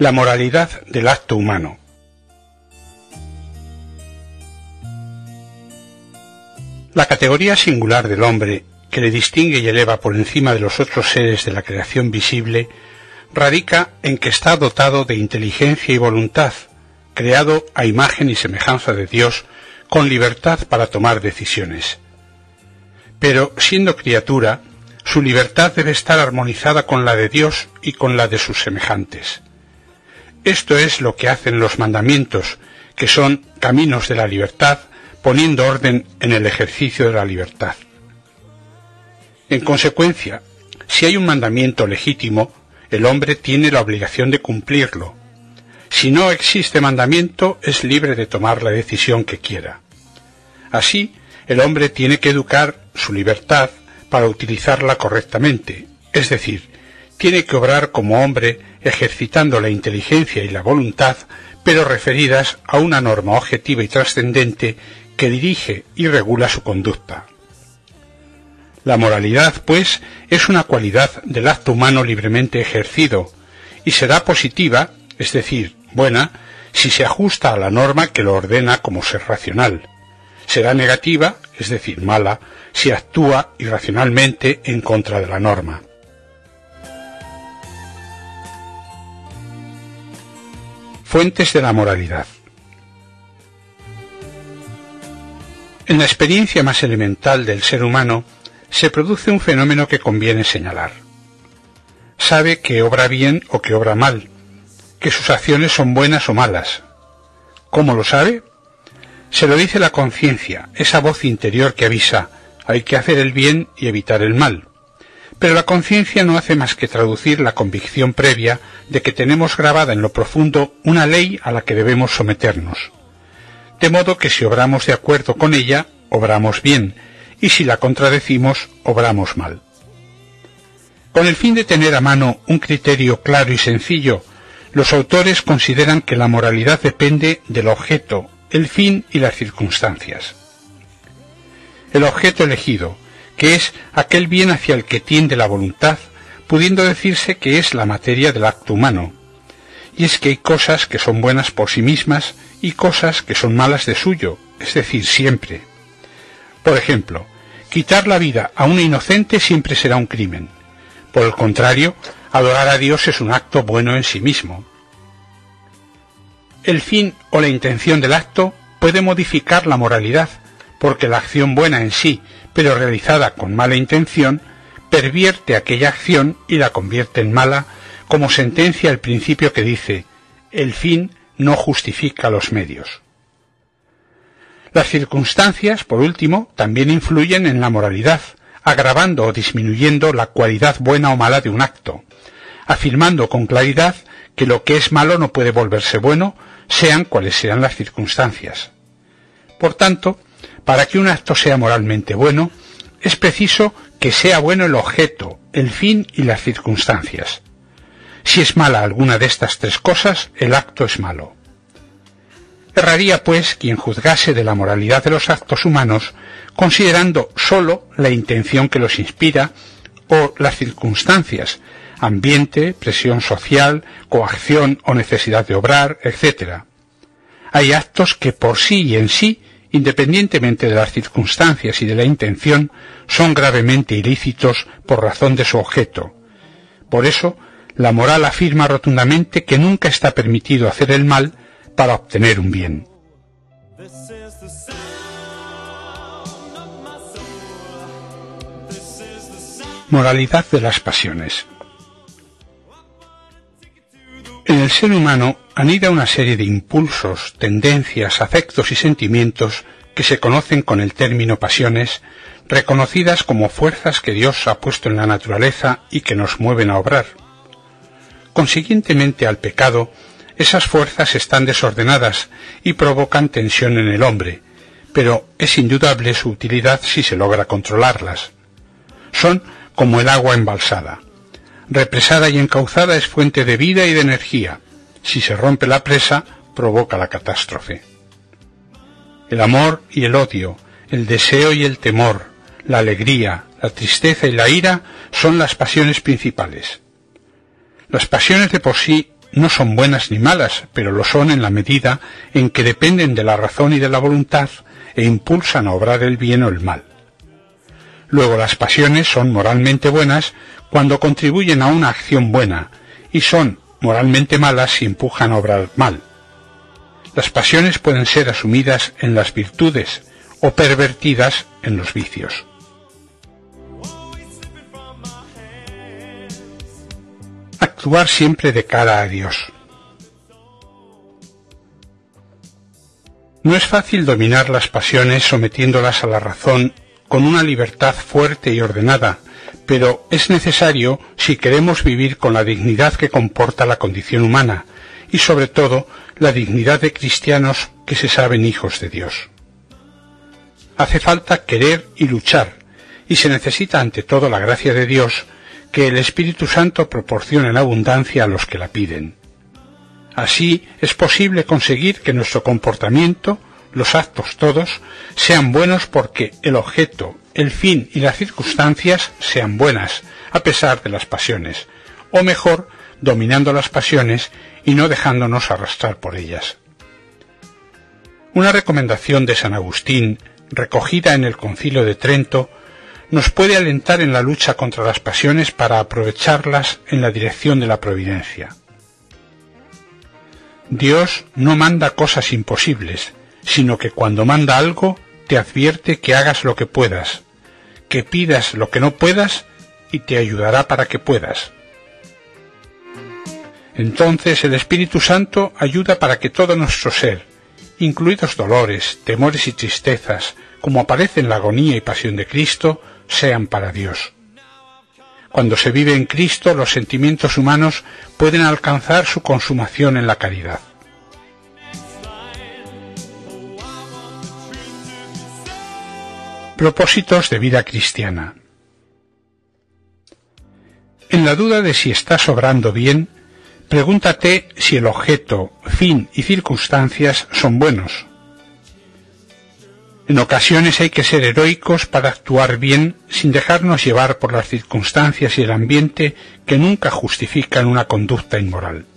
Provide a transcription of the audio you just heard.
La moralidad del acto humano. La categoría singular del hombre, que le distingue y eleva por encima de los otros seres de la creación visible, radica en que está dotado de inteligencia y voluntad, creado a imagen y semejanza de Dios, con libertad para tomar decisiones. Pero, siendo criatura, su libertad debe estar armonizada con la de Dios y con la de sus semejantes. Esto es lo que hacen los mandamientos, que son caminos de la libertad, poniendo orden en el ejercicio de la libertad. En consecuencia, si hay un mandamiento legítimo, el hombre tiene la obligación de cumplirlo. Si no existe mandamiento, es libre de tomar la decisión que quiera. Así, el hombre tiene que educar su libertad para utilizarla correctamente, es decir, tiene que obrar como hombre ejercitando la inteligencia y la voluntad, pero referidas a una norma objetiva y trascendente que dirige y regula su conducta. La moralidad, pues, es una cualidad del acto humano libremente ejercido, y será positiva, es decir, buena, si se ajusta a la norma que lo ordena como ser racional. Será negativa, es decir, mala, si actúa irracionalmente en contra de la norma. Fuentes de la moralidad. En la experiencia más elemental del ser humano se produce un fenómeno que conviene señalar. Sabe que obra bien o que obra mal, que sus acciones son buenas o malas. ¿Cómo lo sabe? Se lo dice la conciencia, esa voz interior que avisa, hay que hacer el bien y evitar el mal. Pero la conciencia no hace más que traducir la convicción previa de que tenemos grabada en lo profundo una ley a la que debemos someternos. De modo que si obramos de acuerdo con ella, obramos bien, y si la contradecimos, obramos mal. Con el fin de tener a mano un criterio claro y sencillo, los autores consideran que la moralidad depende del objeto, el fin y las circunstancias. El objeto elegido, que es aquel bien hacia el que tiende la voluntad, pudiendo decirse que es la materia del acto humano. Y es que hay cosas que son buenas por sí mismas y cosas que son malas de suyo, es decir, siempre. Por ejemplo, quitar la vida a un inocente siempre será un crimen. Por el contrario, adorar a Dios es un acto bueno en sí mismo. El fin o la intención del acto puede modificar la moralidad, porque la acción buena en sí, pero realizada con mala intención, pervierte aquella acción y la convierte en mala, como sentencia el principio que dice, el fin no justifica los medios. Las circunstancias, por último, también influyen en la moralidad, agravando o disminuyendo la cualidad buena o mala de un acto, afirmando con claridad que lo que es malo no puede volverse bueno, sean cuales sean las circunstancias. Por tanto, para que un acto sea moralmente bueno, es preciso que sea bueno el objeto, el fin y las circunstancias. Si es mala alguna de estas tres cosas, el acto es malo. Erraría, pues, quien juzgase de la moralidad de los actos humanos, considerando sólo la intención que los inspira o las circunstancias, ambiente, presión social, coacción o necesidad de obrar, etc. Hay actos que por sí y en sí, independientemente de las circunstancias y de la intención, son gravemente ilícitos por razón de su objeto. Por eso, la moral afirma rotundamente que nunca está permitido hacer el mal para obtener un bien. Moralidad de las pasiones. En el ser humano anida una serie de impulsos, tendencias, afectos y sentimientos que se conocen con el término pasiones, reconocidas como fuerzas que Dios ha puesto en la naturaleza y que nos mueven a obrar. Consiguientemente al pecado, esas fuerzas están desordenadas y provocan tensión en el hombre, pero es indudable su utilidad si se logra controlarlas. Son como el agua embalsada. Represada y encauzada es fuente de vida y de energía. Si se rompe la presa, provoca la catástrofe. El amor y el odio, el deseo y el temor, la alegría, la tristeza y la ira son las pasiones principales. Las pasiones de por sí no son buenas ni malas, pero lo son en la medida en que dependen de la razón y de la voluntad e impulsan a obrar el bien o el mal. Luego las pasiones son moralmente buenas cuando contribuyen a una acción buena y son moralmente malas si empujan a obrar mal. Las pasiones pueden ser asumidas en las virtudes o pervertidas en los vicios. Actuar siempre de cara a Dios. No es fácil dominar las pasiones sometiéndolas a la razón con una libertad fuerte y ordenada, pero es necesario si queremos vivir con la dignidad que comporta la condición humana y sobre todo la dignidad de cristianos que se saben hijos de Dios. Hace falta querer y luchar, y se necesita ante todo la gracia de Dios que el Espíritu Santo proporciona en abundancia a los que la piden. Así es posible conseguir que nuestro comportamiento, los actos todos, sean buenos porque el objeto, el fin y las circunstancias sean buenas, a pesar de las pasiones, o mejor, dominando las pasiones y no dejándonos arrastrar por ellas. Una recomendación de San Agustín, recogida en el Concilio de Trento, nos puede alentar en la lucha contra las pasiones para aprovecharlas en la dirección de la providencia. Dios no manda cosas imposibles, sino que cuando manda algo te advierte que hagas lo que puedas, que pidas lo que no puedas y te ayudará para que puedas. Entonces el Espíritu Santo ayuda para que todo nuestro ser, incluidos dolores, temores y tristezas, como aparece en la agonía y pasión de Cristo, sean para Dios. Cuando se vive en Cristo, los sentimientos humanos pueden alcanzar su consumación en la caridad. Propósitos de vida cristiana. En la duda de si estás obrando bien, pregúntate si el objeto, fin y circunstancias son buenos. En ocasiones hay que ser heroicos para actuar bien sin dejarnos llevar por las circunstancias y el ambiente que nunca justifican una conducta inmoral.